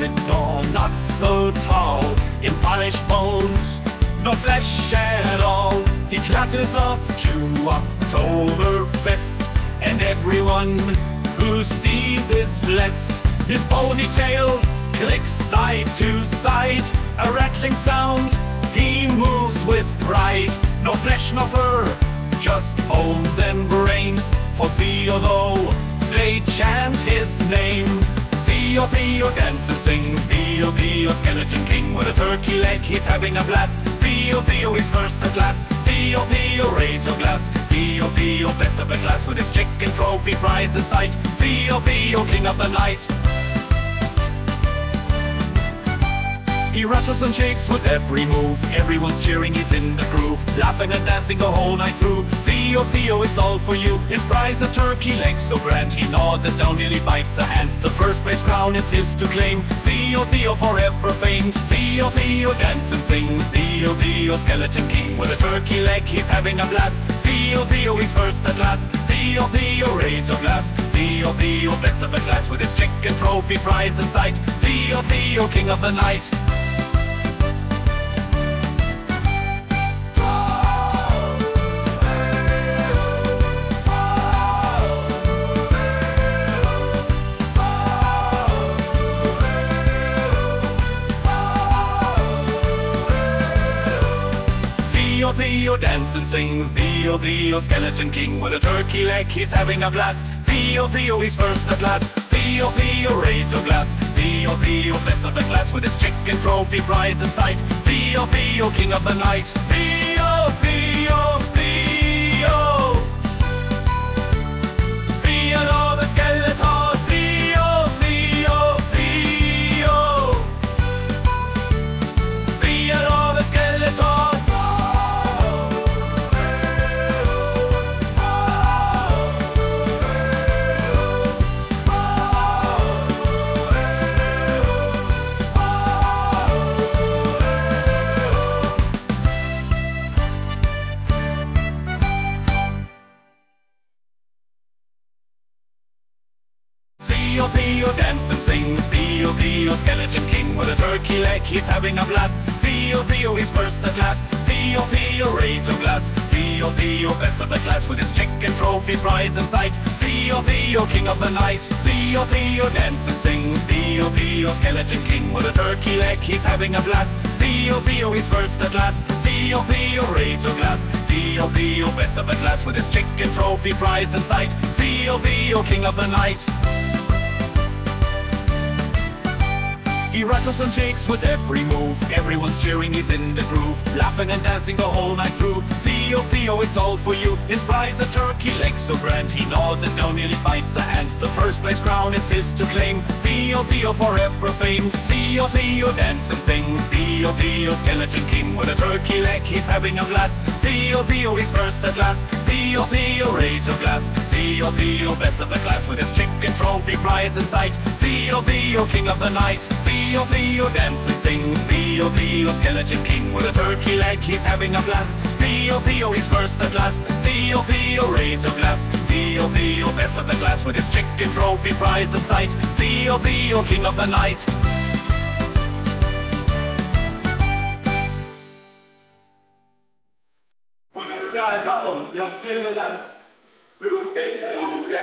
Skeletor, not so tall, in polished bones, no flesh at all. He clatters off to Oktoberfest, and everyone who sees is blessed. His ponytail clicks side to side, a rattling sound, he moves with pride. No flesh, no fur, just bones and brains. For Theo though, they chant his name. Theo, Theo, dance and sing. Theo, Theo, skeleton king with a turkey leg, he's having a blast. Theo, Theo, he's first at last. Theo, Theo, raise your glass. Theo, Theo, best of the class with his chicken trophy prize in sight. Theo, Theo, king of the night. He rattles and shakes with every move, everyone's cheering, he's in the groove, laughing and dancing the whole night through. Theo, Theo, it's all for you. His prize, a turkey leg so grand, he gnaws it down, nearly bites a hand. The first place crown is his to claim. Theo, Theo, forever famed. Theo, Theo, dance and sing. Theo, Theo, skeleton king with a turkey leg, he's having a blast. Theo, Theo, he's first at last. Theo, Theo, raise your glass. Theo, Theo, best of the class with his chicken trophy prize in sight. Theo, Theo, king of the night. Theo, Theo, dance and sing. Theo, Theo, skeleton king with a turkey leg, he's having a blast. Theo, Theo, he's first at last. Theo, Theo, raise your glass. Theo, Theo, best of the class with his chicken trophy prize in sight. Theo, Theo, king of the night. Theo, Theo, Theo, Theodore the Skeletor. Theo, Theo, Theo, Theodore the Skeletor. Theo, Theo, dance and sing. Theo, Theo, skeleton king with a turkey leg, he's having a blast. Theo, Theo, he's first at last. Theo, Theo, raise your glass. Theo, Theo, best of the class with his chicken trophy prize in sight. Theo, Theo, king of the night. Theo, Theo, dance and sing. Theo, Theo, skeleton king with a turkey leg, he's having a blast. Theo, Theo, he's first at last. Theo, Theo, raise your glass. Theo, Theo, best of the class with his chicken trophy prize in sight. Theo, Theo, king of the night. He rattles and shakes with every move, everyone's cheering, he's in the groove, laughing and dancing the whole night through. Theo, Theo, it's all for you. His prize, a turkey leg so grand, he gnaws it down, nearly bites a hand. The first place crown is his to claim. Theo, Theo, forever famed. Theo, Theo, dance and sing. Theo, Theo, skeleton king with a turkey leg, he's having a blast. Theo, Theo, he's first at last. Theo, Theo, raise your glass. Theo, Theo, best of the class with his chicken trophy prize in sight. Theo, Theo, king of the night. Theo, Theo, dance and sing. Theo, Theo, skeleton king with a turkey leg, he's having a blast. Theo, Theo, he's first at last. Theo, Theo, raise your glass. Theo, Theo, best of the class with his chicken trophy prize in sight. Theo, Theo, king of the night. Ja, und das